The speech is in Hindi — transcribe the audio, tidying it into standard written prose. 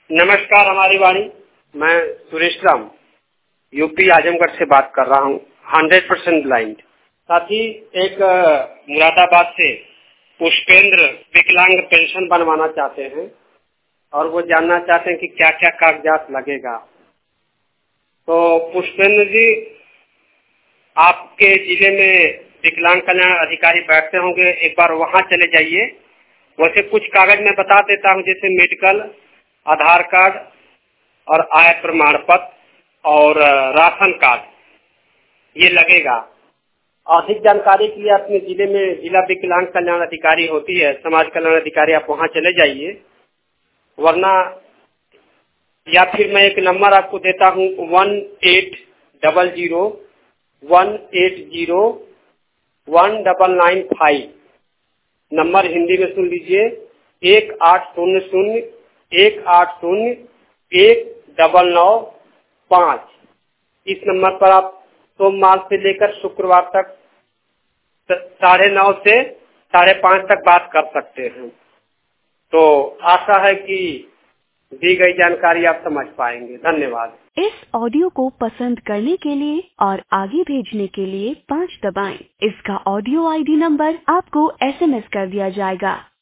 नमस्कार हमारी वाणी। मैं सुरेश राम यूपी आजमगढ़ से बात कर रहा हूँ, 100% ब्लाइंड। साथ ही एक मुरादाबाद से पुष्पेंद्र विकलांग पेंशन बनवाना चाहते हैं और वो जानना चाहते हैं कि क्या क्या कागजात लगेगा। तो पुष्पेंद्र जी, आपके जिले में विकलांग कल्याण अधिकारी बैठते होंगे, एक बार वहाँ चले जाइए। वैसे कुछ कागज मैं बता देता हूँ, जैसे मेडिकल, आधार कार्ड और आय प्रमाण पत्र और राशन कार्ड, ये लगेगा। अधिक जानकारी के लिए अपने जिले में जिला विकलांग कल्याण अधिकारी होती है, समाज कल्याण अधिकारी, आप वहाँ चले जाइए। वरना या फिर मैं एक नंबर आपको देता हूँ, 1800-180-19995 नंबर हिंदी में सुन लीजिए, 1800-180-1995। इस नंबर पर आप सोमवार से लेकर शुक्रवार तक 9:30 से 5:30 तक बात कर सकते हैं। तो आशा है कि दी गई जानकारी आप समझ पाएंगे। धन्यवाद। इस ऑडियो को पसंद करने के लिए और आगे भेजने के लिए 5 दबाएं। इसका ऑडियो ID नंबर आपको SMS कर दिया जाएगा।